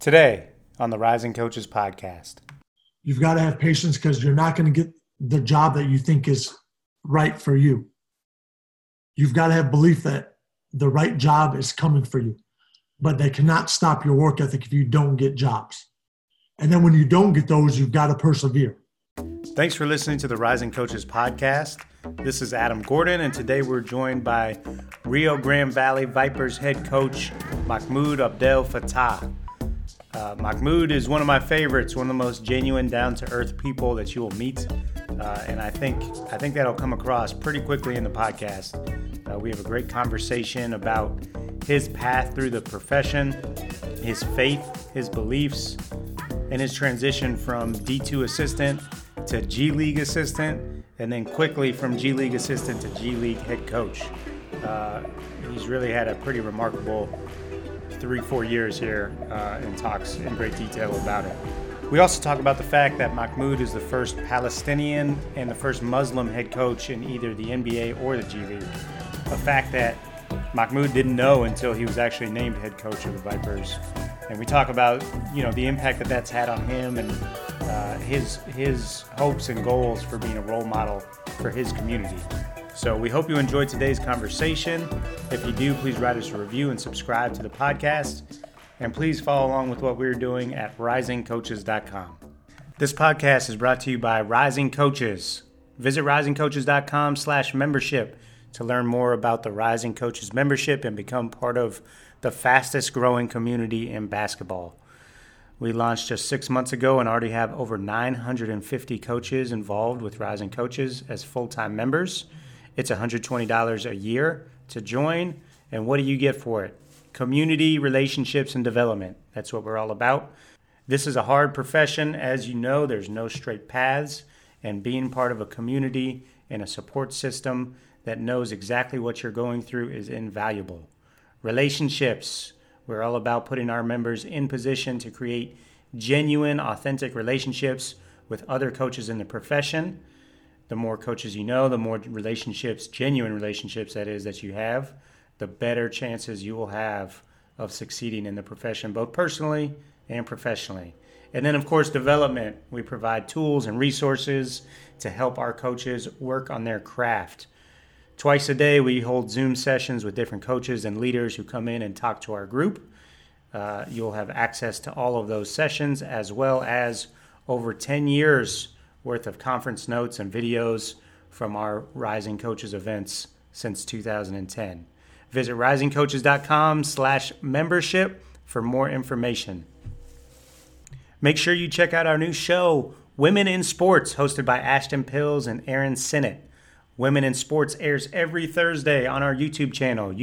Today on the Rising Coaches podcast. You've got to have patience because you're not going to get the job that you think is right for you. You've got to have belief that the right job is coming for you, but they cannot stop your work ethic if you don't get jobs. And then when you don't get those, you've got to persevere. Thanks for listening to the Rising Coaches podcast. This is Adam Gordon, and today we're joined by Rio Grande Valley Vipers head coach Mahmoud Abdel Fattah. Mahmoud is one of my favorites, one of the most genuine, down-to-earth people that you will meet, and I think that'll come across pretty quickly in the podcast. We have a great conversation about his path through the profession, his faith, his beliefs, and his transition from D2 assistant to G League assistant, and then quickly from G League assistant to G League head coach. He's really had a pretty remarkable 3-4 years here and talks in great detail about it. We also talk about the fact that Mahmoud is the first Palestinian and the first Muslim head coach in either the NBA or the G League. A fact that Mahmoud didn't know until he was actually named head coach of the Vipers. And we talk about, the impact that that's had on him and his hopes and goals for being a role model for his community. So we hope you enjoyed today's conversation. If you do, please write us a review and subscribe to the podcast. And please follow along with what we're doing at risingcoaches.com. This podcast is brought to you by Rising Coaches. Visit risingcoaches.com/membership to learn more about the Rising Coaches membership and become part of the fastest growing community in basketball. We launched just 6 months ago and already have over 950 coaches involved with Rising Coaches as full-time members. It's $120 a year to join, and what do you get for it? Community, relationships, and development. That's what we're all about. This is a hard profession. As you know, there's no straight paths, and being part of a community and a support system that knows exactly what you're going through is invaluable. Relationships. We're all about putting our members in position to create genuine, authentic relationships with other coaches in the profession. The more coaches you know, the more relationships, genuine relationships that is, that you have, the better chances you will have of succeeding in the profession, both personally and professionally. And then, of course, development. We provide tools and resources to help our coaches work on their craft. Twice a day, we hold Zoom sessions with different coaches and leaders who come in and talk to our group. You'll have access to all of those sessions, as well as over 10 years worth of conference notes and videos from our Rising Coaches events since 2010. Visit risingcoaches.com/membership for more information. Make sure you check out our new show, Women in Sports, hosted by Ashton Pills and Aaron Sinnott. Women in Sports airs every Thursday on our YouTube channel,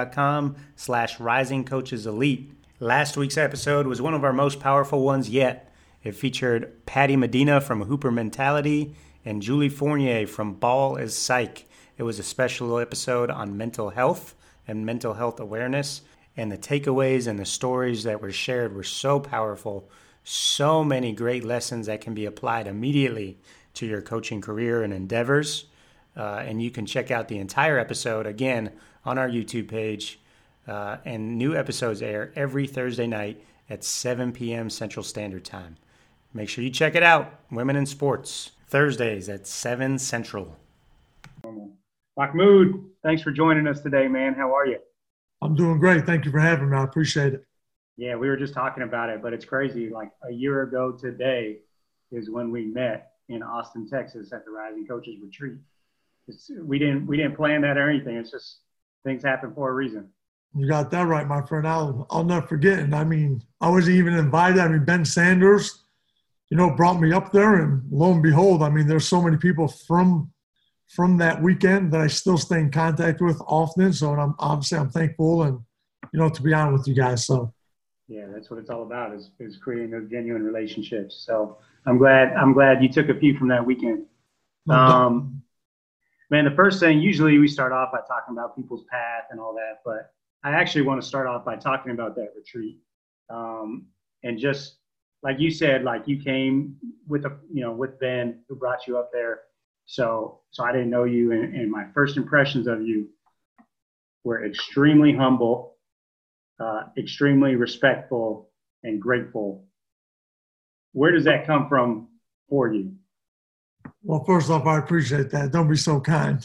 youtube.com/risingcoacheselite. Last week's episode was one of our most powerful ones yet. It featured Patty Medina from Hooper Mentality and Julie Fournier from Ball is Psych. It was a special episode on mental health and mental health awareness, and the takeaways and the stories that were shared were so powerful. So many great lessons that can be applied immediately to your coaching career and endeavors. And you can check out the entire episode, again, on our YouTube page. And new episodes air every Thursday night at 7 p.m. Central Standard Time. Make sure you check it out. Women in Sports, Thursdays at 7 Central. Mahmoud, thanks for joining us today, man. How are you? I'm doing great. Thank you for having me. I appreciate it. Yeah, we were just talking about it, but it's crazy. Like a year ago today is when we met in Austin, Texas at the Rising Coaches Retreat. We didn't plan that or anything. It's just things happen for a reason. You got that right, my friend. I'll never forget. And I wasn't even invited. Ben Sanders, brought me up there, and lo and behold, there's so many people from that weekend that I still stay in contact with often. So I'm thankful and, to be on with you guys. So. Yeah, that's what it's all about is creating those genuine relationships. So I'm glad you took a few from that weekend. Man, the first thing, usually we start off by talking about people's path and all that, but I actually want to start off by talking about that retreat. And just like you said, like you came with with Ben who brought you up there. So I didn't know you, and my first impressions of you were extremely humble, extremely respectful, and grateful. Where does that come from for you? Well, first off, I appreciate that. Don't be so kind.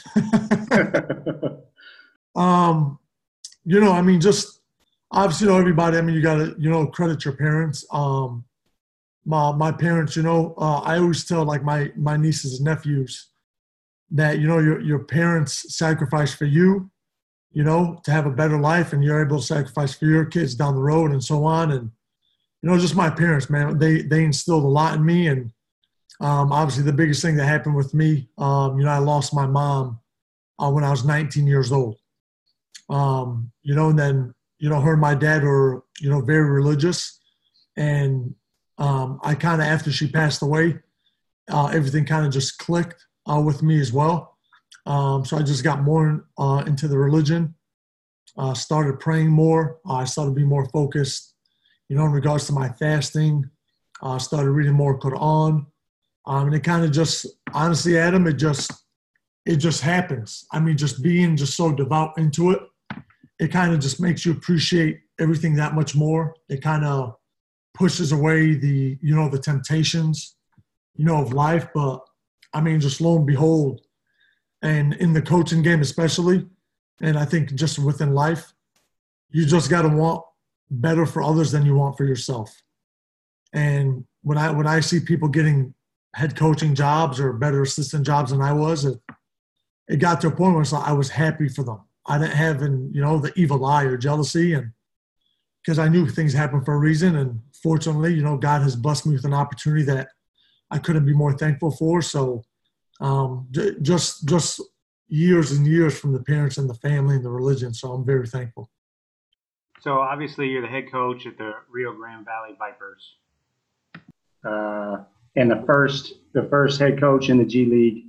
I mean, just obviously, everybody, I mean, you got to, credit your parents. My parents, I always tell like my nieces and nephews that, your parents sacrificed for you, to have a better life, and you're able to sacrifice for your kids down the road and so on. And, just my parents, man, they instilled a lot in me. And obviously the biggest thing that happened with me, I lost my mom when I was 19 years old. And then, her and my dad were, very religious. And I kind of, after she passed away, everything kind of just clicked with me as well. So I just got more into the religion, started praying more. I started being more focused, in regards to my fasting. Started reading more Quran. And it kind of just, honestly, Adam, it just happens. I mean, just being just so devout into it, it kind of just makes you appreciate everything that much more. It kind of pushes away the temptations, of life. But I mean, just lo and behold, and in the coaching game especially, and I think just within life, you just got to want better for others than you want for yourself. And when I see people getting head coaching jobs or better assistant jobs than I was, it got to a point where I was happy for them. I didn't have, the evil eye or jealousy, and because I knew things happen for a reason. And fortunately, God has blessed me with an opportunity that I couldn't be more thankful for. So just years and years from the parents and the family and the religion. So I'm very thankful. So obviously you're the head coach at the Rio Grande Valley Vipers. And the first head coach in the G League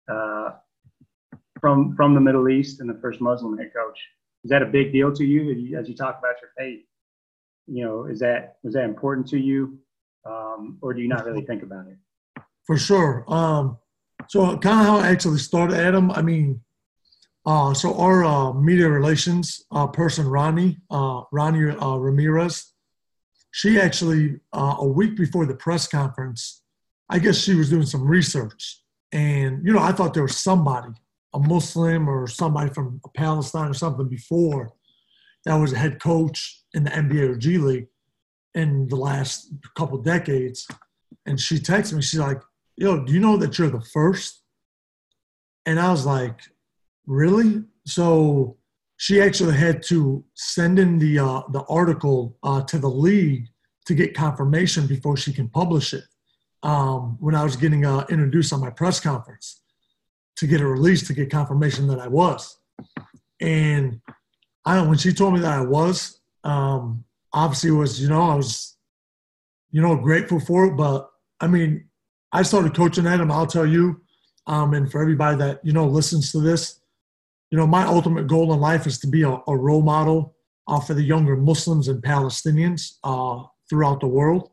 from the Middle East, and the first Muslim head coach. Is that a big deal to you as you talk about your faith? Was that important to you, or do you not really think about it? For sure. So kind of how it actually started, Adam. I mean, so our media relations person, Ronnie Ramirez, she actually a week before the press conference, I guess she was doing some research, and I thought there was somebody, a Muslim or somebody from Palestine or something before, that was a head coach in the NBA or G League in the last couple of decades. And she texted me, she's like, "Yo, do you know that you're the first?" And I was like, "Really?" So she actually had to send in the article to the league to get confirmation before she can publish it. When I was getting introduced on my press conference, to get it released, to get confirmation that I was. And when she told me that I was, obviously it was, I was, grateful for it. But I mean, I started coaching at him, I'll tell you, and for everybody that, listens to this, my ultimate goal in life is to be a role model for the younger Muslims and Palestinians throughout the world.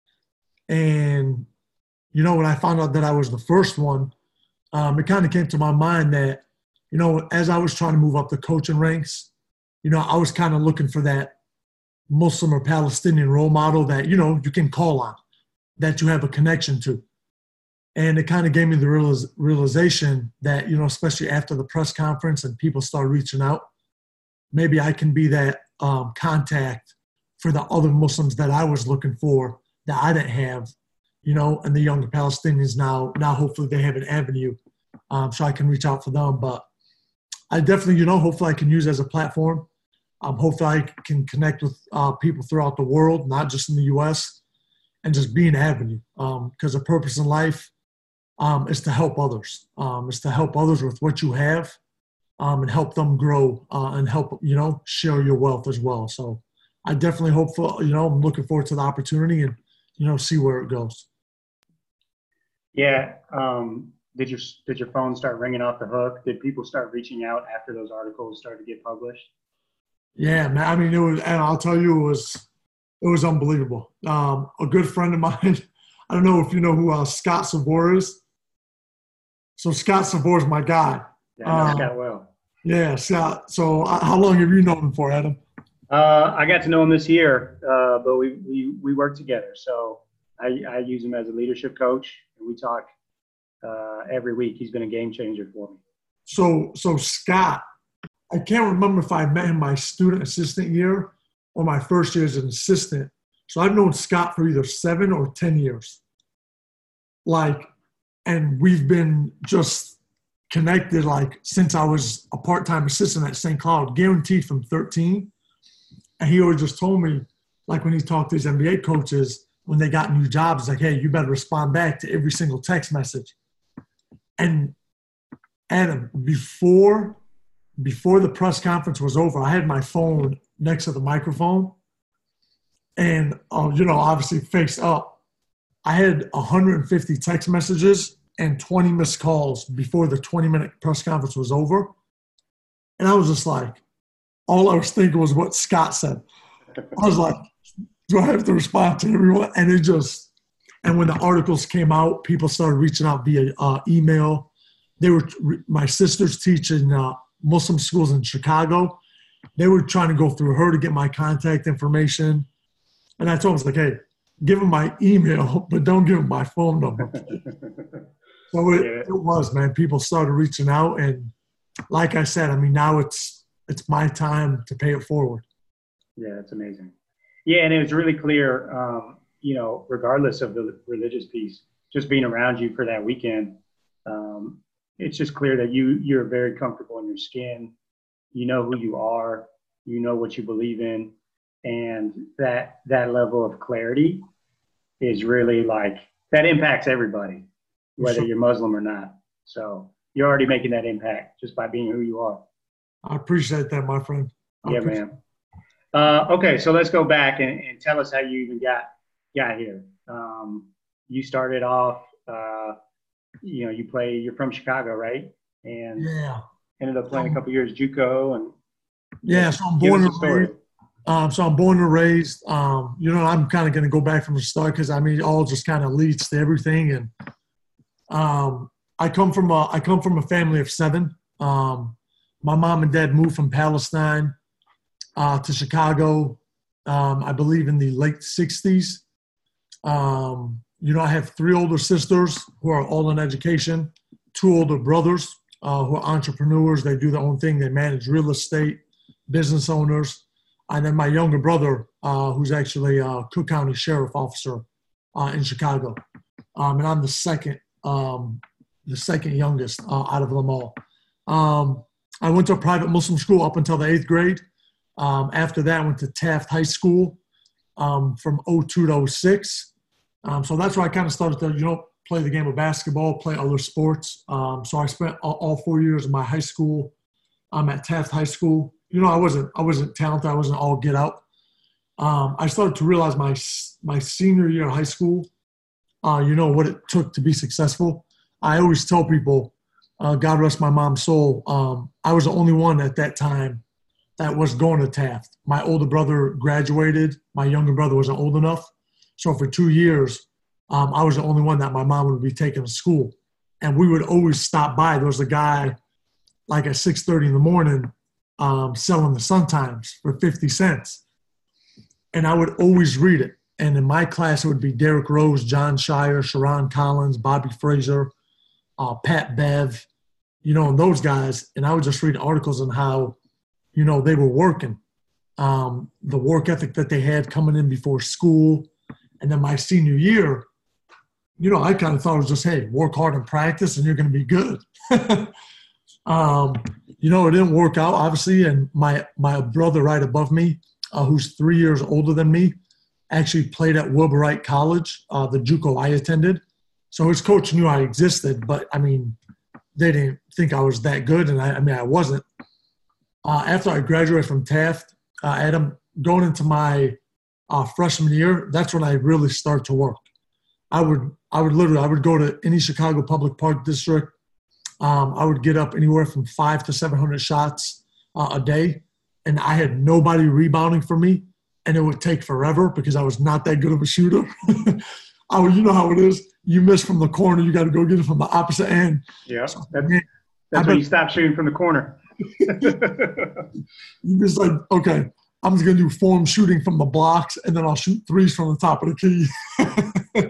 And, when I found out that I was the first one, it kind of came to my mind that, as I was trying to move up the coaching ranks, I was kind of looking for that Muslim or Palestinian role model that, you can call on, that you have a connection to. And it kind of gave me the realization that, especially after the press conference and people started reaching out, maybe I can be that contact for the other Muslims that I was looking for that I didn't have, and the younger Palestinians now hopefully they have an avenue so I can reach out for them. But I definitely, hopefully I can use it as a platform. Hopefully I can connect with people throughout the world, not just in the U.S., and just be an avenue. Because the purpose in life is to help others. Is to help others with what you have and help them grow and help, share your wealth as well. So I definitely hope for, I'm looking forward to the opportunity and, see where it goes. Yeah. Did your phone start ringing off the hook? Did people start reaching out after those articles started to get published? Yeah, man. I mean, it was, and I'll tell you, it was unbelievable. A good friend of mine, I don't know if you know who Scott Savor is. So Scott Savor is my guy. Yeah, I know Scott well. Yeah, Scott. So how long have you known him for, Adam? I got to know him this year, but we work together. So I use him as a leadership coach, and we talk every week. He's been a game changer for me. So Scott, I can't remember if I met him my student assistant year or my first year as an assistant. So I've known Scott for either 7 or 10 years. Like, and we've been just connected like since I was a part-time assistant at St. Cloud, guaranteed from 13. And he always just told me, like when he talked to his NBA coaches, when they got new jobs, like, hey, you better respond back to every single text message. And Adam, before the press conference was over, I had my phone next to the microphone and, obviously face up. I had 150 text messages and 20 missed calls before the 20-minute press conference was over. And I was just like, all I was thinking was what Scott said. I was like, do I have to respond to everyone? And when the articles came out, people started reaching out via email. My sister's teaching Muslim schools in Chicago. They were trying to go through her to get my contact information. And I told them, I was like, hey, give them my email, but don't give them my phone number. So it was, man. People started reaching out. And like I said, I mean, now it's my time to pay it forward. Yeah, it's amazing. Yeah, and it was really clear, regardless of the religious piece, just being around you for that weekend, it's just clear that you're very comfortable in your skin. You know who you are. You know what you believe in. And that level of clarity is really like, that impacts everybody, whether you're Muslim or not. So you're already making that impact just by being who you are. I appreciate that, my friend. Yeah, man. Okay, so let's go back and tell us how you even got here. You started off, you're from Chicago, right? And yeah, ended up playing a couple years JUCO and so I'm born and raised. I'm born and raised. I'm kind of going to go back from the start because I mean, it all just kind of leads to everything. And I come from a family of 7. My mom and dad moved from Palestine to Chicago, I believe in the late 60s. I have 3 older sisters who are all in education, 2 older brothers who are entrepreneurs. They do their own thing. They manage real estate, business owners. And then my younger brother, who's actually a Cook County Sheriff Officer in Chicago. And I'm the second youngest out of them all. I went to a private Muslim school up until the 8th grade. After that, I went to Taft High School from 02 to 06. So that's where I kind of started to, play the game of basketball, play other sports. So I spent all 4 years of my high school at Taft High School. I wasn't talented. I wasn't all get out. I started to realize my senior year of high school, what it took to be successful. I always tell people, God rest my mom's soul, I was the only one at that time that was going to Taft. My older brother graduated. My younger brother wasn't old enough. So for 2 years, I was the only one that my mom would be taking to school. And we would always stop by. There was a guy like at 6:30 in the morning selling the Sun-Times for 50 cents. And I would always read it. And in my class, it would be Derrick Rose, John Shire, Sharon Collins, Bobby Fraser, Pat Bev, and those guys. And I would just read articles on how, they were working, the work ethic that they had coming in before school. And then my senior year, I kind of thought it was just, hey, work hard and practice and you're going to be good. It didn't work out, obviously. And my brother right above me, who's 3 years older than me, actually played at Wilbur Wright College, the JUCO I attended. So his coach knew I existed, but, I mean, they didn't think I was that good. And I wasn't. After I graduated from Taft, Adam, going into my freshman year, that's when I really started to work. I would go to any Chicago public park district. I would get up anywhere from 500 to 700 shots a day, and I had nobody rebounding for me, and it would take forever because I was not that good of a shooter. You know how it is. You miss from the corner, you got to go get it from the opposite end. Yeah, that's when you stop shooting from the corner. You just like, okay, I'm just going to do form shooting from the blocks, and then I'll shoot threes from the top of the key.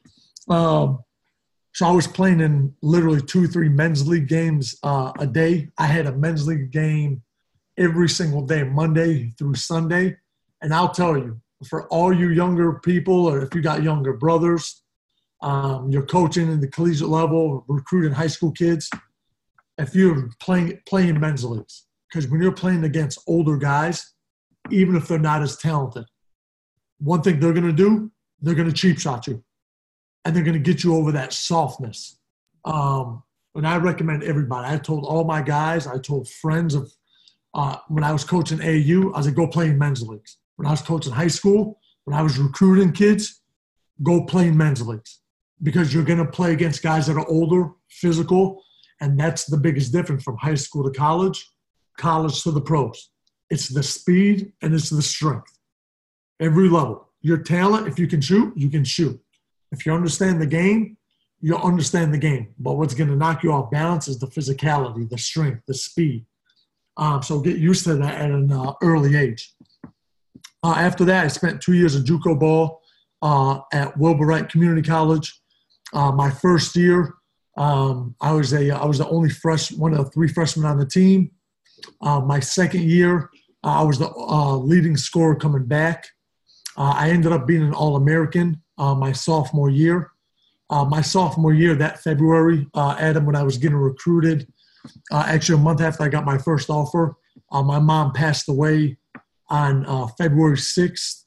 So I was playing in literally 2-3 men's league games a day. I had a men's league game every single day, Monday through Sunday. And I'll tell you, for all you younger people, or if you got younger brothers, you're coaching in the collegiate level, recruiting high school kids, if you're playing men's leagues, because when you're playing against older guys, even if they're not as talented, one thing they're going to do, they're going to cheap shot you. And they're going to get you over that softness. And I recommend everybody. I told all my guys, I told friends of when I was coaching AAU, I was like, go play in men's leagues. When I was coaching high school, when I was recruiting kids, go play in men's leagues. Because you're going to play against guys that are older, physical, and that's the biggest difference from high school to college to the pros. It's the speed and it's the strength. Every level. Your talent, if you can shoot, you can shoot. If you understand the game, you'll understand the game. But what's going to knock you off balance is the physicality, the strength, the speed. So get used to that at an early age. After that, I spent 2 years of JUCO ball at Wilbur Wright Community College. My first year, I was the only one of the 3 freshmen on the team. My second year, I was the leading scorer coming back. I ended up being an All-American my sophomore year. That February, Adam, when I was getting recruited, actually a month after I got my first offer, my mom passed away on February 6th,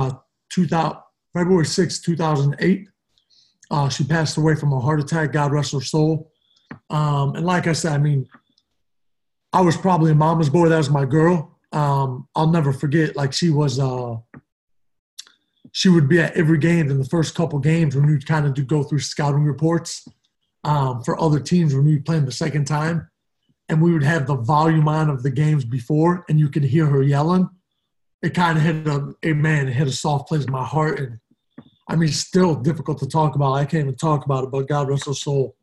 2008. She passed away from a heart attack. God rest her soul. And like I said, I mean, I was probably a mama's boy. That was my girl. I'll never forget, like she would be at every game. In the first couple games when we'd kind of go through scouting reports for other teams when we played the second time, and we would have the volume on of the games before, and you could hear her yelling. It kind of hit a soft place in my heart. And I mean, still difficult to talk about. I can't even talk about it, but God rest her soul.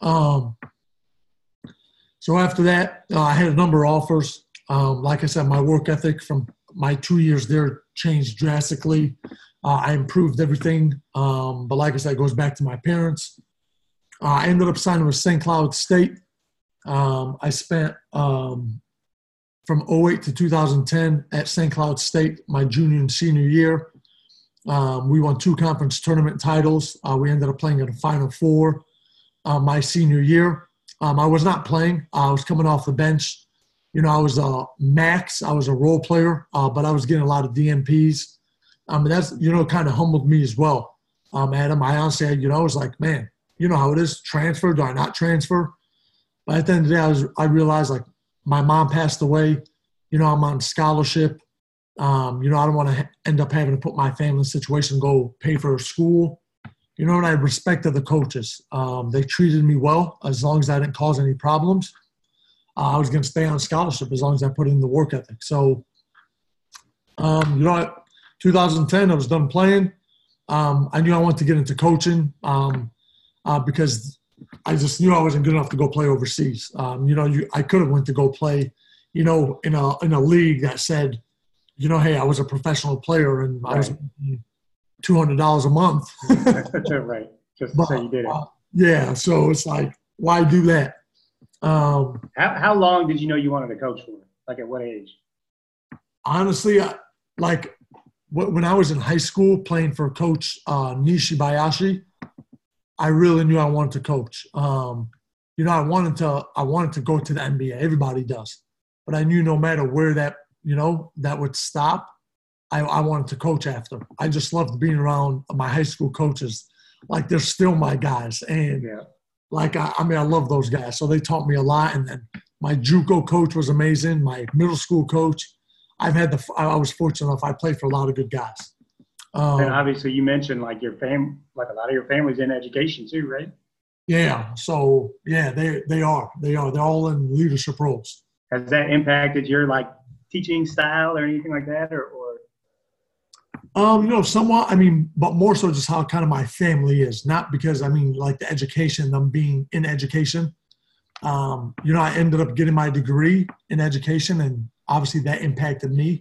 So after that, I had a number of offers. Like I said, my work ethic from my 2 years there changed drastically. I improved everything. But like I said, it goes back to my parents. I ended up signing with St. Cloud State. I spent from 2008 to 2010 at St. Cloud State, my junior and senior year. We won 2 conference tournament titles. We ended up playing in the Final Four my senior year. I was not playing. I was coming off the bench. You know, I was a max. I was a role player, but I was getting a lot of DNPs. That's, kind of humbled me as well. Adam, I honestly, I was like, man, you know how it is. Transfer, do I not transfer? But at the end of the day, I realized, like, my mom passed away. I'm on scholarship. I don't want to end up having to put my family in a situation and go pay for school. And I respected the coaches. They treated me well as long as I didn't cause any problems. I was going to stay on scholarship as long as I put in the work ethic. So, 2010, I was done playing. I knew I wanted to get into coaching because I just knew I wasn't good enough to go play overseas. I could have went to go play, in a league that said, hey, I was a professional player and right. I was $200 a month. Right. Just to say you did it. Yeah. So it's like, why do that? How long did you know you wanted to coach for? Like at what age? Honestly, when I was in high school playing for Coach Nishibayashi, I really knew I wanted to coach. I wanted to go to the NBA. Everybody does. But I knew no matter where that would stop, I wanted to coach after. I just loved being around my high school coaches. Like, they're still my guys. And, I love those guys. So they taught me a lot. And then my JUCO coach was amazing. My middle school coach. I was fortunate enough. I played for a lot of good guys. And obviously you mentioned like your like a lot of your family's in education too, right? Yeah. So yeah, they are. They're all in leadership roles. Has that impacted your like teaching style or anything like that, or? Somewhat. But more so just how kind of my family is. Not because like the education, them being in education. I ended up getting my degree in education, and obviously that impacted me.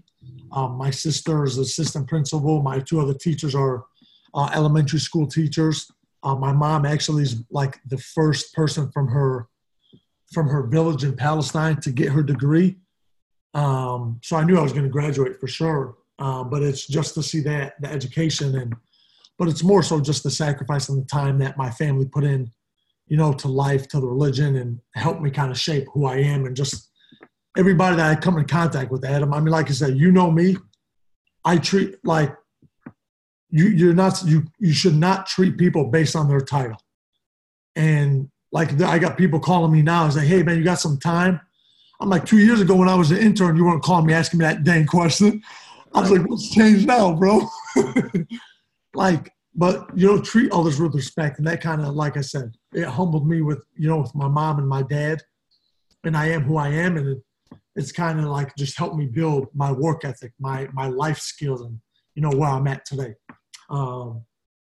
My sister is assistant principal. My two other teachers are elementary school teachers. My mom actually is like the first person from her village in Palestine to get her degree. So I knew I was going to graduate for sure. But it's just to see the education, but it's more so just the sacrifice and the time that my family put in, to life, to the religion, and helped me kind of shape who I am, and just everybody that I come in contact with, Adam. I mean, like I said, me, I treat like you should not treat people based on their title. And like I got people calling me now and say, hey man, you got some time? I'm like, 2 years ago when I was an intern, you weren't calling me asking me that dang question. I was like, what's changed now, bro? But treat others with respect. And that kind of, like I said, it humbled me with my mom and my dad. And I am who I am. And it's kind of like just helped me build my work ethic, my life skills, and, where I'm at today. So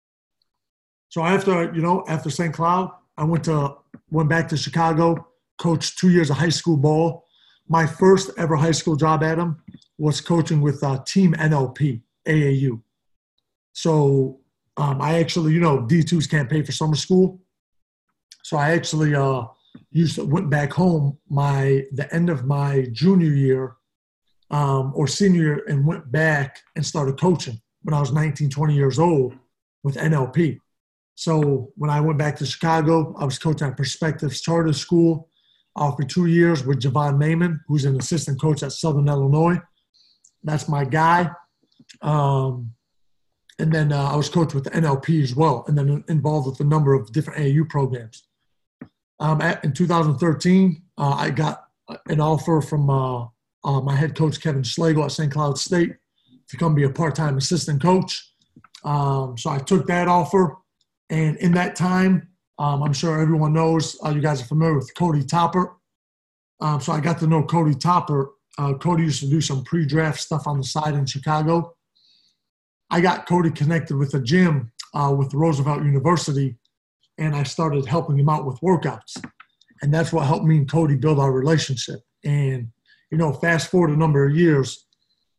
after St. Cloud, I went back to Chicago, coached 2 years of high school ball. My first ever high school job, Adam, was coaching with Team NLP, AAU. So I actually, D2s can't pay for summer school. So I actually went back home the end of my junior year or senior year, and went back and started coaching when I was 19, 20 years old with NLP. So when I went back to Chicago, I was coaching at Perspectives Charter School for 2 years with Javon Mayman, who's an assistant coach at Southern Illinois. That's my guy. And then I was coached with the NLP as well, and then involved with a number of different AAU programs. In 2013, I got an offer from my head coach, Kevin Schlegel at St. Cloud State, to come be a part-time assistant coach. So I took that offer. And in that time, I'm sure everyone knows, you guys are familiar with Cody Topper. So I got to know Cody Topper. Cody used to do some pre-draft stuff on the side in Chicago. I got Cody connected with a gym with Roosevelt University, and I started helping him out with workouts. And that's what helped me and Cody build our relationship. And, fast forward a number of years,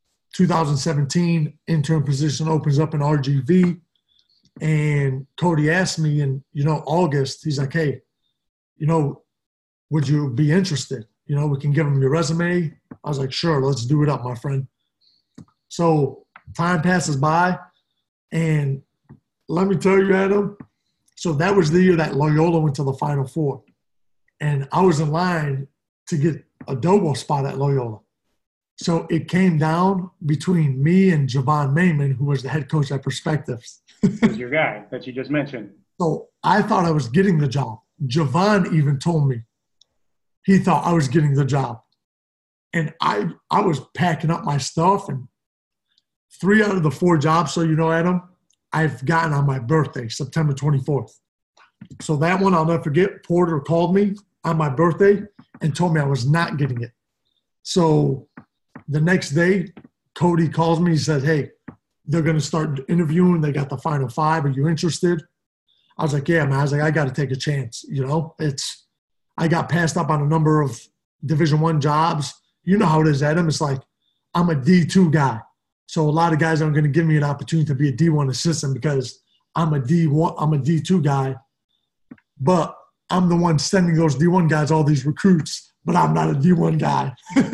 2017, intern position opens up in RGV. And Cody asked me in, August, he's like, hey, would you be interested? We can give him your resume. I was like, sure, let's do it up, my friend. So time passes by, and let me tell you, Adam, so that was the year that Loyola went to the Final Four. And I was in line to get a Dobo spot at Loyola. So it came down between me and Javon Mayman, who was the head coach at Perspectives. Who's your guy that you just mentioned? So I thought I was getting the job. Javon even told me he thought I was getting the job. And I was packing up my stuff, and 3 out of the 4 jobs, so Adam, I've gotten on my birthday, September 24th. So that one I'll never forget. Porter called me on my birthday and told me I was not getting it. So the next day, Cody calls me. He said, hey, they're going to start interviewing. They got the Final 5. Are you interested? I was like, yeah, man. I was like, I got to take a chance. I got passed up on a number of Division I jobs. You know how it is, Adam. It's like I'm a D2 guy. So a lot of guys aren't going to give me an opportunity to be a D1 assistant because I'm a D2 guy. But I'm the one sending those D1 guys all these recruits, but I'm not a D1 guy.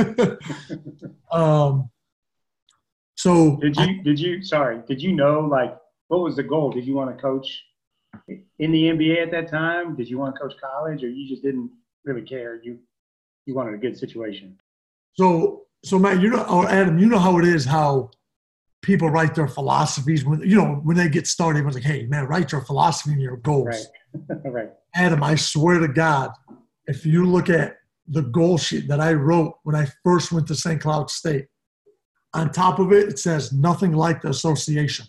So did you know, like, what was the goal? Did you want to coach in the NBA at that time? Did you want to coach college, or you just didn't really care? You wanted a good situation. So Matt, Adam, how it is, how people write their philosophies when they get started. Everyone's like, hey man, write your philosophy and your goals. Right. Right. Adam, I swear to God, if you look at the goal sheet that I wrote when I first went to St. Cloud State, on top of it, it says nothing like the association.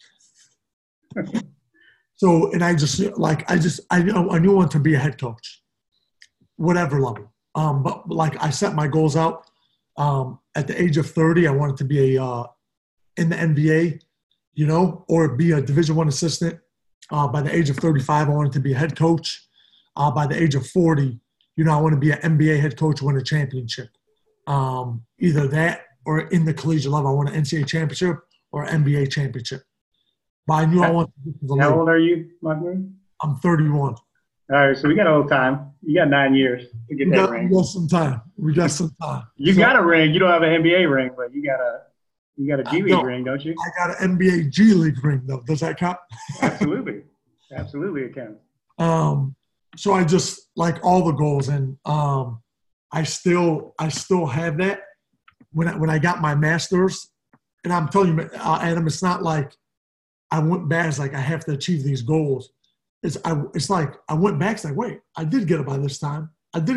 So, and I knew I wanted to be a head coach, whatever level. But like I set my goals out. At the age of 30, I wanted to be in the NBA, or be a Division I assistant. By the age of 35, I wanted to be a head coach. By the age of 40, I want to be an NBA head coach, win a championship. Either that or in the collegiate level. I want an NCAA championship or NBA championship. But I knew I wanted to get to the league. How old are you, Mahmoud? I'm 31. All right, so we got a little time. You got 9 years to get that ring. We got some time. You got a ring. You don't have an NBA ring, but you got a G League ring, don't you? I got an NBA G League ring, though. Does that count? Absolutely. Absolutely it counts. So I just like all the goals, and I still have that. When I got my master's, and I'm telling you, Adam, it's not like I went back. It's like I have to achieve these goals. It's like I went back. It's like, wait, I did get it by this time.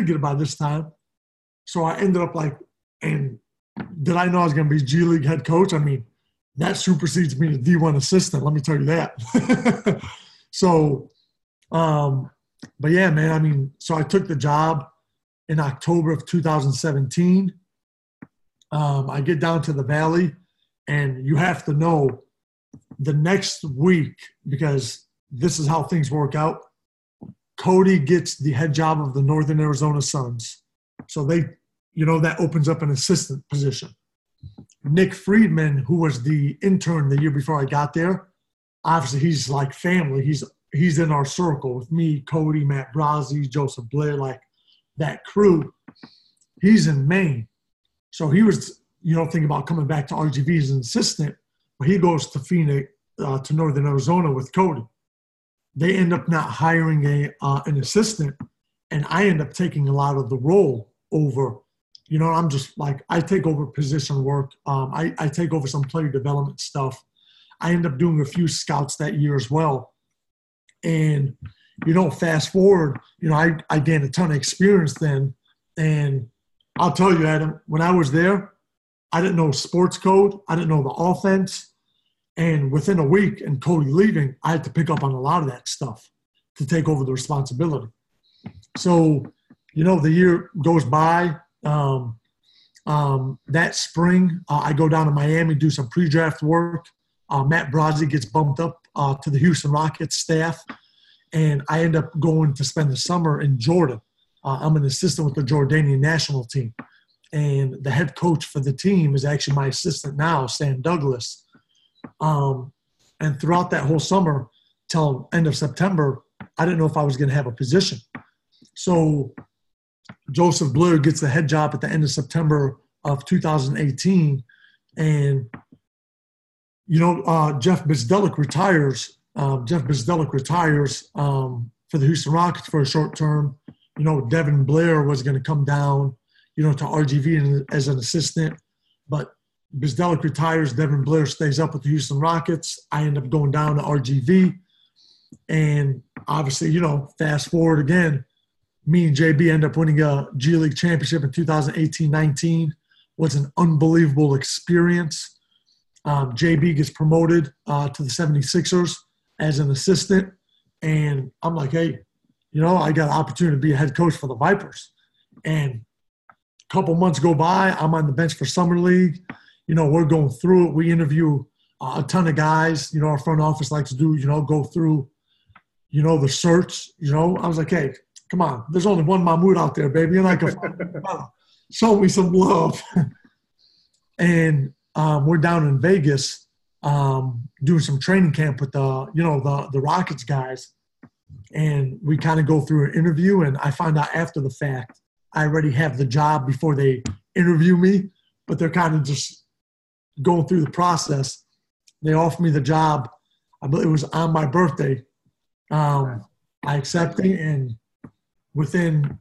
So I ended up like, and did I know I was going to be G League head coach? I mean, that supersedes me to D1 assistant. Let me tell you that. So, but yeah, man. I mean, so I took the job in October of 2017. I get down to the Valley, and you have to know the next week, because this is how things work out. Cody gets the head job of the Northern Arizona Suns. So that opens up an assistant position. Nick Friedman, who was the intern the year before I got there, obviously he's like family. He's in our circle with me, Cody, Matt Brazzi, Joseph Blair, like that crew. He's in Maine. So he was, thinking about coming back to RGV as an assistant, but he goes to Phoenix, to Northern Arizona with Cody. They end up not hiring an assistant, and I end up taking a lot of the role over. I'm just like, I take over position work. I take over some player development stuff. I end up doing a few scouts that year as well. And, fast forward, I gained a ton of experience then. And I'll tell you, Adam, when I was there, I didn't know sports code. I didn't know the offense. And within a week and Cody leaving, I had to pick up on a lot of that stuff to take over the responsibility. So, the year goes by. That spring, I go down to Miami, do some pre-draft work. Matt Brazzi gets bumped up to the Houston Rockets staff, and I end up going to spend the summer in Jordan. I'm an assistant with the Jordanian national team, and the head coach for the team is actually my assistant now, Sam Douglas. And throughout that whole summer till end of September, I didn't know if I was going to have a position. So Joseph Blair gets the head job at the end of September of 2018. And, Jeff Bzdelik retires. For the Houston Rockets for a short term. Devin Blair was going to come down, to RGV as an assistant. But Bzdelik retires. Devin Blair stays up with the Houston Rockets. I end up going down to RGV. And obviously, fast forward again, me and JB end up winning a G League championship in 2018-19. Was an unbelievable experience. JB gets promoted to the 76ers as an assistant. And I'm like, hey, I got an opportunity to be a head coach for the Vipers. And a couple months go by. I'm on the bench for Summer League. We're going through it. We interview a ton of guys. Our front office likes to do, go through, the search. I was like, hey, come on. There's only one Mahmoud out there, baby. And I can show me some love. And we're down in Vegas doing some training camp with the Rockets guys. And we kind of go through an interview, and I find out after the fact I already have the job before they interview me, but they're kind of just going through the process. They offer me the job. I believe it was on my birthday. I accepted, and within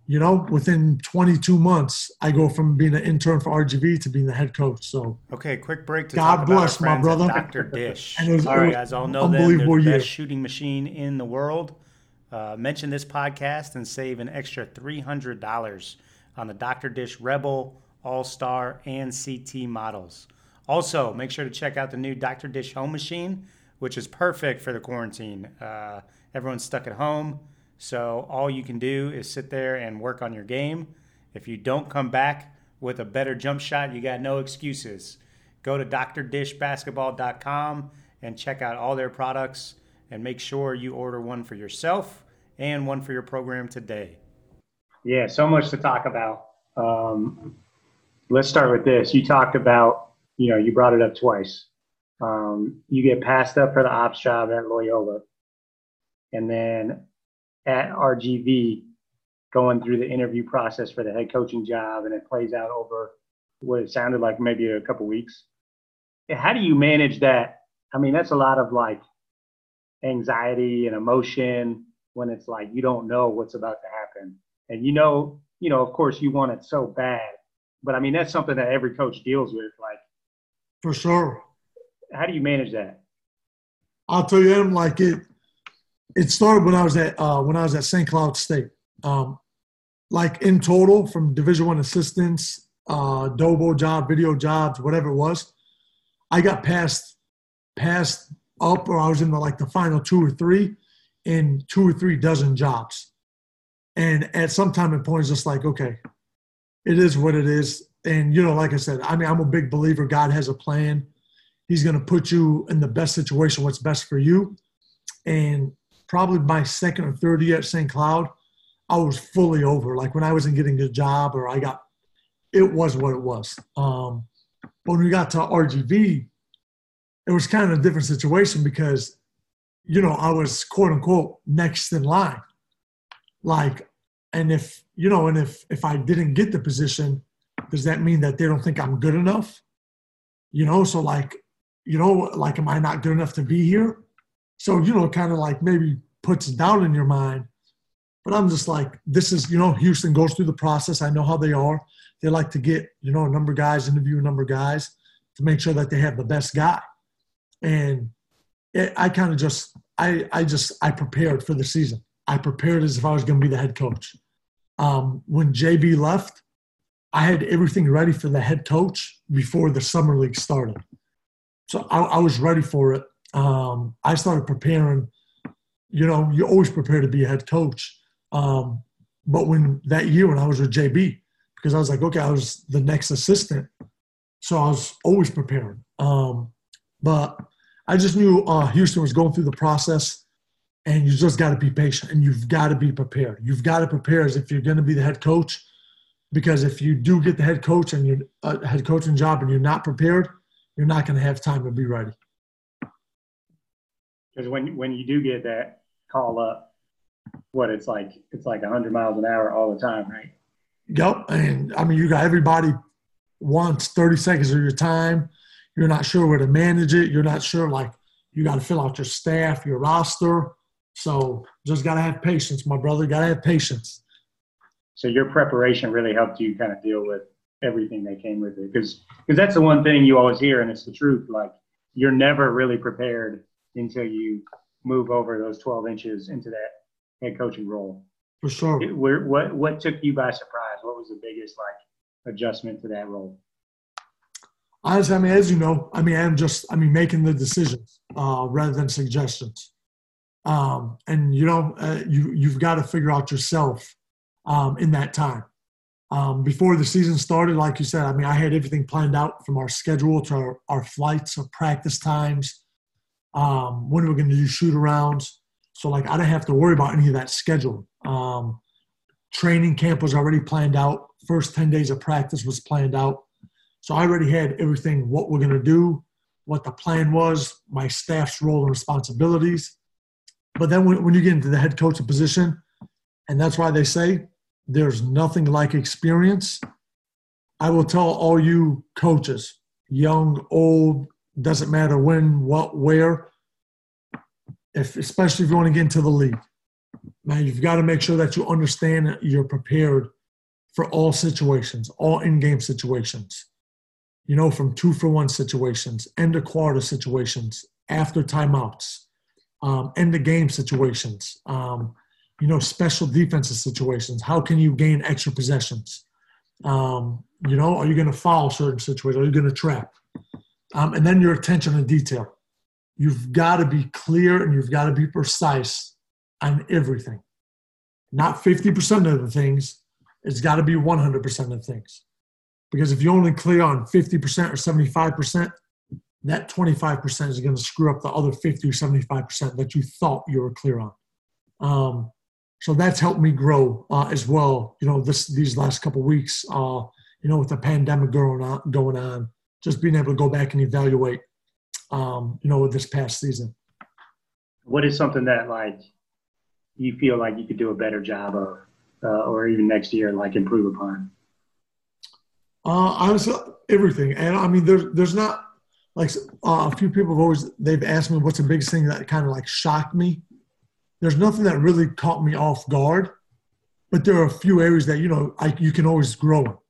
22 months, I go from being an intern for RGV to being the head coach. So, okay, quick break to God talk bless about our my friends brother. at Dr. Dish. And All right, guys, all know them. They're the year. best shooting machine in the world. Mention this podcast and save an extra $300 on the Dr. Dish Rebel, All-Star, and CT models. Also, make sure to check out the new Dr. Dish Home Machine, which is perfect for the quarantine. Everyone's stuck at home, so all you can do is sit there and work on your game. If you don't come back with a better jump shot, you got no excuses. Go to drdishbasketball.com and check out all their products, and make sure you order one for yourself and one for your program today. Yeah, so much to talk about. let's start with this. You talked about, you brought it up twice. You get passed up for the ops job at Loyola, and then at RGV, going through the interview process for the head coaching job, and it plays out over what it sounded like maybe a couple weeks. How do you manage that? I mean, that's a lot of like anxiety and emotion when it's like you don't know what's about to happen. And of course you want it so bad. But I mean, that's something that every coach deals with. Like, for sure. How do you manage that? I'll tell you, like it started when I was at St. Cloud State. Like in total, from Division I assistants, Dobo job, video jobs, whatever it was, I got passed up, or I was in the final 2 or 3 in 2 or 3 dozen jobs. And at some time and point, it's just like, okay, it is what it is. And, like I said, I mean, I'm a big believer God has a plan. He's going to put you in the best situation, what's best for you. And probably my second or third year at St. Cloud, I was fully over. Like when I wasn't getting a job or it was what it was. But when we got to RGV, it was kind of a different situation because, I was quote unquote next in line. Like, and if I didn't get the position, does that mean that they don't think I'm good enough? So am I not good enough to be here? So, kind of like maybe puts doubt in your mind. But I'm just like, this is, Houston goes through the process. I know how they are. They like to get, a number of guys, interview a number of guys to make sure that they have the best guy. And I kind of just, I prepared for the season. I prepared as if I was going to be the head coach. When JB left, I had everything ready for the head coach before the summer league started. So I was ready for it. I started preparing. You always prepare to be a head coach. But when I was with JB, because I was like, okay, I was the next assistant. So I was always preparing. But I just knew Houston was going through the process. And you just got to be patient, and you've got to be prepared. You've got to prepare as if you're going to be the head coach, because if you do get the head coach and you're head coaching job and you're not prepared, you're not going to have time to be ready. Because when you do get that call up, it's like 100 miles an hour all the time, right? Yep, and I mean you got everybody wants 30 seconds of your time. You're not sure where to manage it. You're not sure you got to fill out your staff, your roster. So just got to have patience, my brother. Got to have patience. So your preparation really helped you kind of deal with everything that came with it. Because that's the one thing you always hear, and it's the truth. Like, you're never really prepared until you move over those 12 inches into that head coaching role. For sure. What took you by surprise? What was the biggest, adjustment to that role? Honestly, I mean, as you know, I'm making the decisions rather than suggestions. And you've got to figure out yourself in that time. Before the season started, like you said, I had everything planned out from our schedule to our flights, our practice times, when we're going to do shoot-arounds. So, I didn't have to worry about any of that schedule. Training camp was already planned out. First 10 days of practice was planned out. So I already had everything, what we're going to do, what the plan was, my staff's role and responsibilities. But then when you get into the head coaching position, and that's why they say there's nothing like experience, I will tell all you coaches, young, old, doesn't matter when, what, where, especially if you want to get into the league, man, you've got to make sure that you understand that you're prepared for all situations, all in-game situations. From 2-for-1 situations, end of quarter situations, after timeouts, end of game situations, special defensive situations. How can you gain extra possessions? Are you going to foul certain situations? Are you going to trap? And then your attention to detail. You've got to be clear and you've got to be precise on everything. Not 50% of the things. It's got to be 100% of the things. Because if you're only clear on 50% or 75%, that 25% is going to screw up the other 50 or 75% that you thought you were clear on. So that's helped me grow as well. These last couple of weeks, with the pandemic going on, just being able to go back and evaluate, with this past season. What is something that like you feel like you could do a better job of, or even next year, like improve upon? Honestly, everything. And I mean, there's not like a few people they've asked me what's the biggest thing that kind of like shocked me. There's nothing that really caught me off guard, but there are a few areas that, you can always grow in.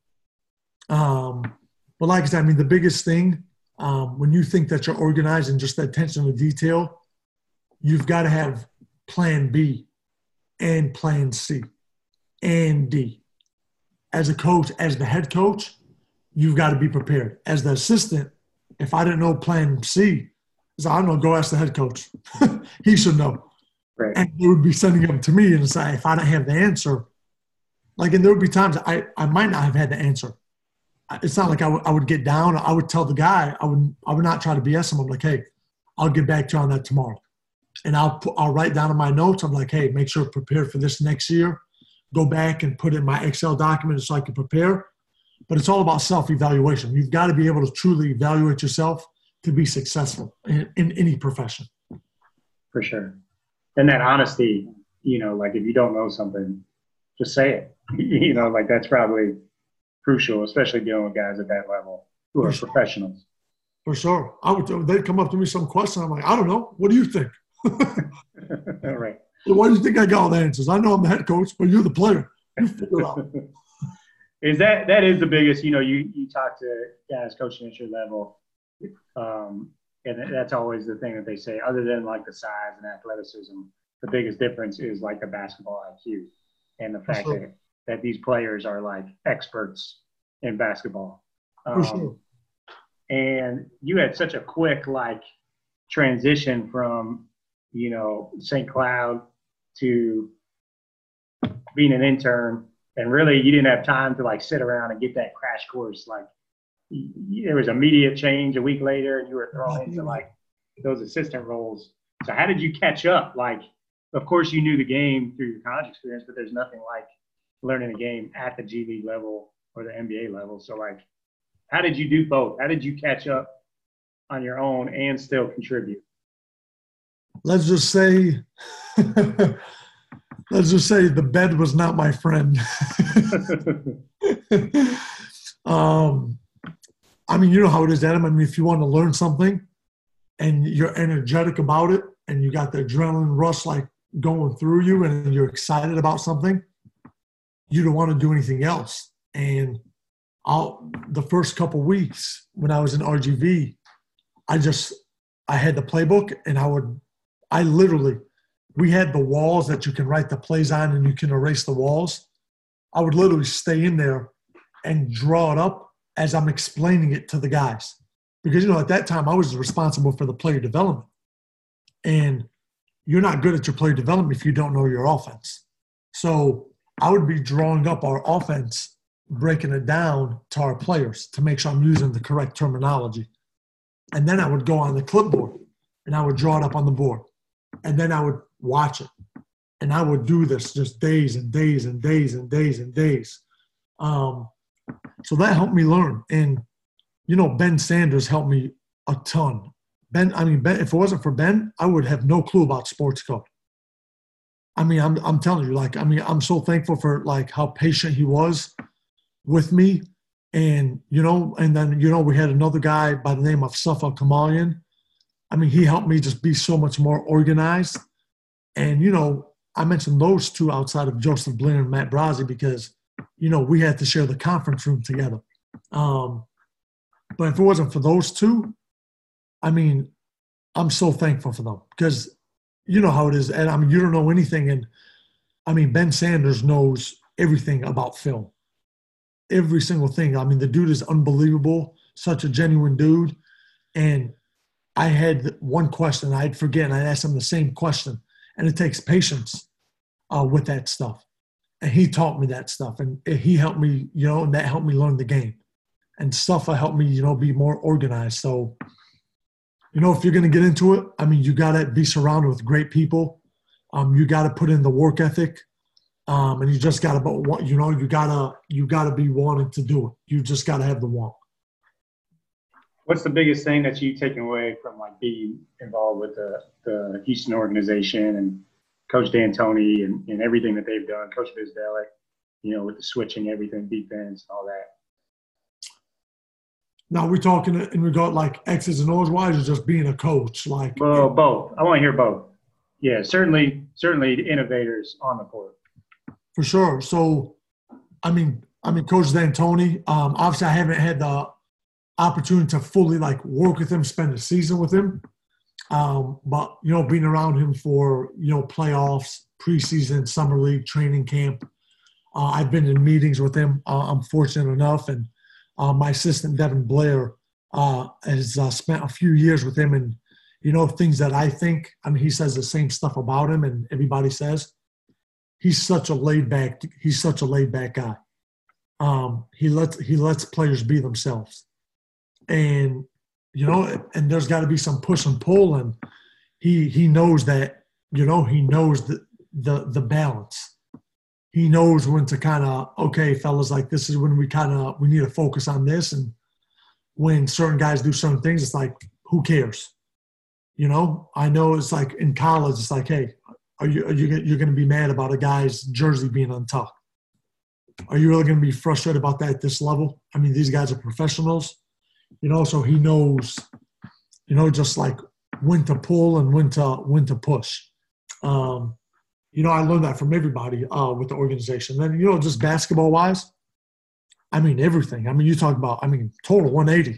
But like I said, I mean, the biggest thing, when you think that you're organized and just the attention to detail, you've got to have plan B and plan C and D. As a coach, as the head coach, you've got to be prepared. As the assistant, if I didn't know plan C, I don't know, go ask the head coach. He should know. Right. And they would be sending them to me and say, if I don't have the answer, and there would be times I might not have had the answer. It's not like I would get down. I would tell the guy, I would not try to BS him. I'm like, hey, I'll get back to you on that tomorrow. And I'll write down in my notes. I'm like, hey, make sure prepare for this next year. Go back and put it in my Excel document so I can prepare. But it's all about self-evaluation. You've got to be able to truly evaluate yourself to be successful in any profession. For sure. And that honesty, like if you don't know something, just say it. Like that's probably crucial, especially dealing with guys at that level who are professionals. For sure. They'd come up to me some question. I'm like, I don't know. What do you think? Right. Why do you think I got all the answers? I know I'm the head coach, but you're the player. You figure it out. That is the biggest, you talk to guys coaching at your level, and that's always the thing that they say, other than like the size and athleticism, the biggest difference is like the basketball IQ and the fact that these players are like experts in basketball. For sure. And you had such a quick like transition from, St. Cloud to being an intern, and really you didn't have time to like sit around and get that crash course. Like there was immediate change a week later and you were thrown into like those assistant roles. So how did you catch up? Like, of course you knew the game through your college experience, but there's nothing like learning a game at the G League level or the NBA level. So like, how did you do both? How did you catch up on your own and still contribute? Let's just say the bed was not my friend. I mean, you know how it is, Adam. I mean, if you want to learn something and you're energetic about it and you got the adrenaline rush like going through you and you're excited about something, you don't want to do anything else. And the first couple of weeks when I was in RGV, I had the playbook and we had the walls that you can write the plays on and you can erase the walls. I would literally stay in there and draw it up as I'm explaining it to the guys. Because, at that time I was responsible for the player development. And you're not good at your player development if you don't know your offense. So I would be drawing up our offense, breaking it down to our players to make sure I'm using the correct terminology. And then I would go on the clipboard and I would draw it up on the board. And then I would watch it. And I would do this just days and days and days and days and days. So that helped me learn. And, Ben Sanders helped me a ton. Ben, if it wasn't for Ben, I would have no clue about sports code. I mean, I'm telling you, I'm so thankful for how patient he was with me. And, and then, we had another guy by the name of Suffolk Kamalian. I mean, he helped me just be so much more organized. And, I mentioned those two outside of Joseph Blinn and Matt Brazzi because, we had to share the conference room together. But if it wasn't for those two, I mean, I'm so thankful for them because you know how it is. And you don't know anything. And Ben Sanders knows everything about film, every single thing. The dude is unbelievable, such a genuine dude. And I had one question I'd forget, and I'd ask him the same question. And it takes patience with that stuff. And he taught me that stuff. And he helped me, and that helped me learn the game. And stuff helped me, be more organized. So, if you're going to get into it, you got to be surrounded with great people. You got to put in the work ethic. And you just got to, you gotta be wanting to do it. You just got to have the want. What's the biggest thing that you taken away from like being involved with the Houston organization and Coach D'Antoni and everything that they've done, Coach Vizdelek, with the switching, everything, defense, all that? Now we're talking in regard like X's and O's wise, or just being a coach. Like, well, both. I want to hear both. Yeah, certainly innovators on the court. For sure. So, I mean, Coach D'Antoni. Obviously, I haven't had the opportunity to fully like work with him, spend a season with him. But being around him for playoffs, preseason, summer league, training camp. I've been in meetings with him. I'm fortunate enough, and my assistant Devin Blair has spent a few years with him, and things that I think. I mean, he says the same stuff about him, and everybody says he's such a laid back guy. He lets players be themselves, and and there's got to be some push and pull, and he knows that. He knows the balance. He knows when to kind of, okay, fellas, like this is when we need to focus on this. And when certain guys do certain things, it's like, who cares? I know it's like in college, it's like, hey, you're going to be mad about a guy's jersey being untucked? Are you really going to be frustrated about that at this level? I mean, these guys are professionals, so he knows, just like when to pull and when to push. I learned that from everybody with the organization. Then, just basketball-wise, I mean, everything. I mean, you talk about, total 180.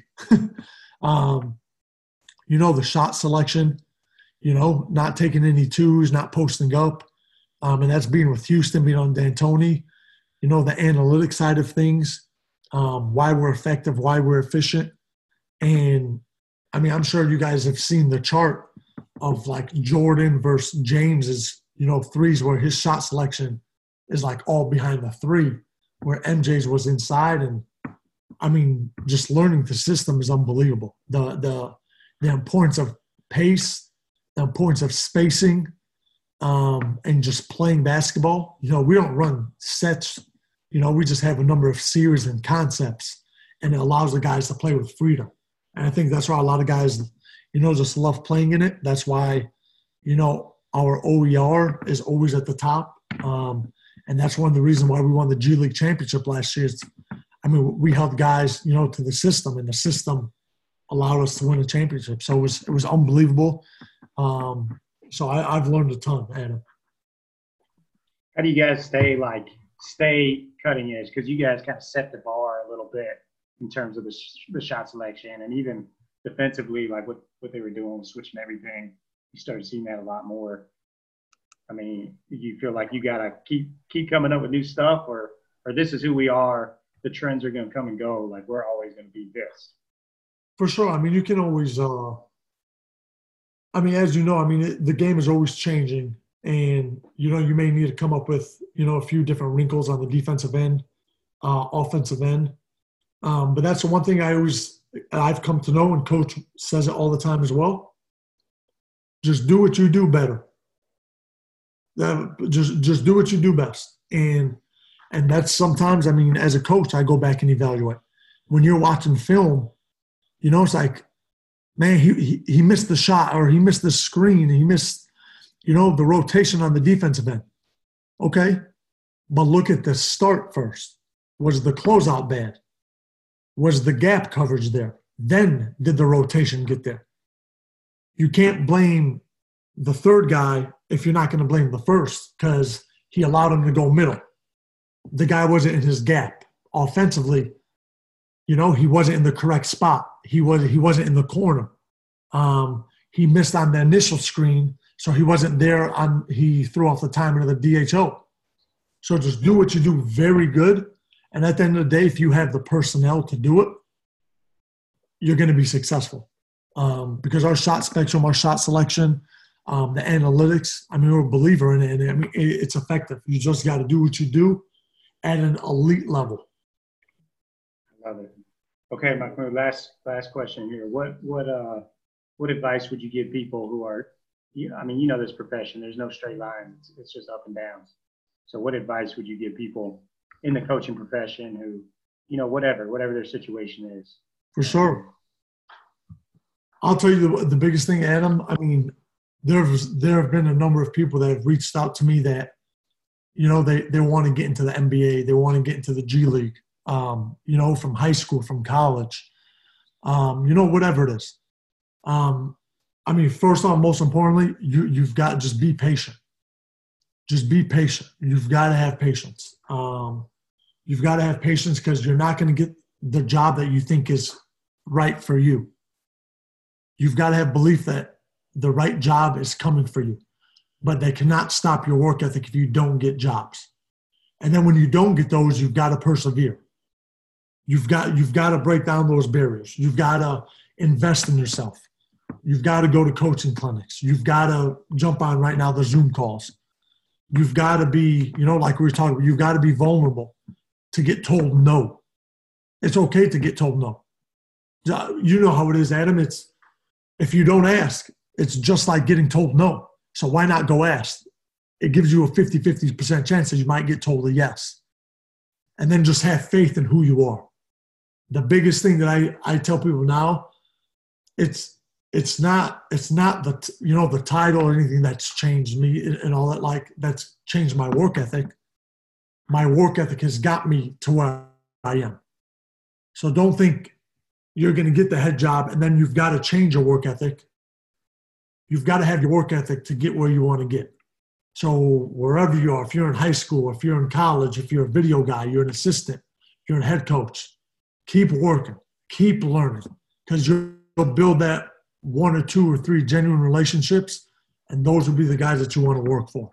The shot selection, not taking any twos, not posting up. And that's being with Houston, being on D'Antoni. The analytic side of things, why we're effective, why we're efficient. And, I'm sure you guys have seen the chart of, like, Jordan versus James's, threes where his shot selection is like all behind the three, where MJ's was inside. And just learning the system is unbelievable. The importance of pace, the importance of spacing, and just playing basketball. We don't run sets. We just have a number of series and concepts, and it allows the guys to play with freedom. And I think that's why a lot of guys, just love playing in it. That's why, our OER is always at the top. And that's one of the reasons why we won the G League championship last year. We held guys, to the system, and the system allowed us to win a championship. So it was unbelievable. So I've learned a ton, Adam. How do you guys stay cutting edge? Because you guys kind of set the bar a little bit in terms of the shot selection, and even defensively, like what they were doing, switching everything. You started seeing that a lot more. Do you feel like you gotta keep coming up with new stuff, or this is who we are? The trends are going to come and go. Like, we're always going to be this. For sure. You can always. As you know, the game is always changing, and you may need to come up with a few different wrinkles on the defensive end, offensive end. But that's the one thing I've come to know, and Coach says it all the time as well. Just do what you do better. Just do what you do best. And that's sometimes, as a coach, I go back and evaluate. When you're watching film, it's like, man, he missed the shot, or he missed the screen, he missed, the rotation on the defensive end. Okay, but look at the start first. Was the closeout bad? Was the gap coverage there? Then did the rotation get there? You can't blame the third guy if you're not going to blame the first, because he allowed him to go middle. The guy wasn't in his gap. Offensively, he wasn't in the correct spot. He wasn't in the corner. He missed on the initial screen, so he wasn't there. He threw off the timing of the DHO. So just do what you do very good, and at the end of the day, if you have the personnel to do it, you're going to be successful. Because our shot spectrum, our shot selection, the analytics, we're a believer in it, and it's effective. You just got to do what you do at an elite level. I love it. Okay, Mahmoud, last question here. What advice would you give people who are, this profession, there's no straight lines. It's just up and downs. So what advice would you give people in the coaching profession who, whatever their situation is? For sure. I'll tell you the biggest thing, Adam. I mean, there have been a number of people that have reached out to me that, they want to get into the NBA. They want to get into the G League, from high school, from college, whatever it is. First off, most importantly, you've got to just be patient. Just be patient. You've got to have patience. You've got to have patience because you're not going to get the job that you think is right for you. You've got to have belief that the right job is coming for you, but they cannot stop your work ethic if you don't get jobs. And then when you don't get those, you've got to persevere. You've got to break down those barriers. You've got to invest in yourself. You've got to go to coaching clinics. You've got to jump on right now the Zoom calls. You've got to be, like we were talking about, you've got to be vulnerable to get told no. It's okay to get told no. You know how it is, Adam. It's if you don't ask, it's just like getting told no. So why not go ask? It gives you a 50% chance that you might get told a yes. And then just have faith in who you are. The biggest thing that I tell people now, it's not the title or anything that's changed me and all that, that's changed my work ethic. My work ethic has got me to where I am. So don't think you're going to get the head job and then you've got to change your work ethic. You've got to have your work ethic to get where you want to get. So wherever you are, if you're in high school, if you're in college, if you're a video guy, you're an assistant, you're a head coach, keep working, keep learning, because you'll build that 1 or 2 or 3 genuine relationships, and those will be the guys that you want to work for.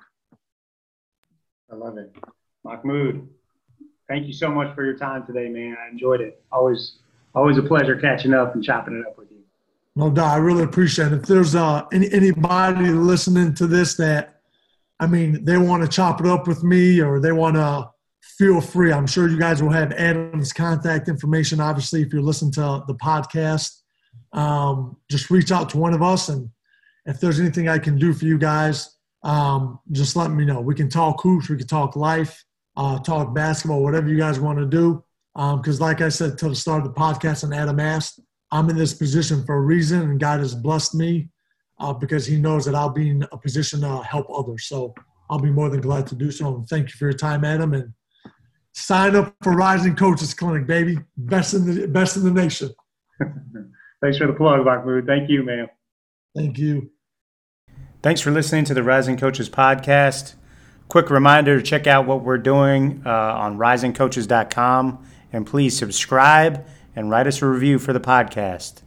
I love it. Mahmoud, thank you so much for your time today, man. I enjoyed it. Always a pleasure catching up and chopping it up with you. No doubt. I really appreciate it. If there's anybody listening to this that, they want to chop it up with me or they want to, feel free. I'm sure you guys will have Adam's contact information, obviously, if you're listening to the podcast. Just reach out to one of us, and if there's anything I can do for you guys, just let me know. We can talk hoops, we can talk life, talk basketball, whatever you guys want to do. Because like I said to the start of the podcast and Adam asked, I'm in this position for a reason, and God has blessed me because he knows that I'll be in a position to help others. So I'll be more than glad to do so. And thank you for your time, Adam. And sign up for Rising Coaches Clinic, baby. Best in the nation. Thanks for the plug, Mahmoud. Thank you, man. Thank you. Thanks for listening to the Rising Coaches podcast. Quick reminder to check out what we're doing on risingcoaches.com, and please subscribe and write us a review for the podcast.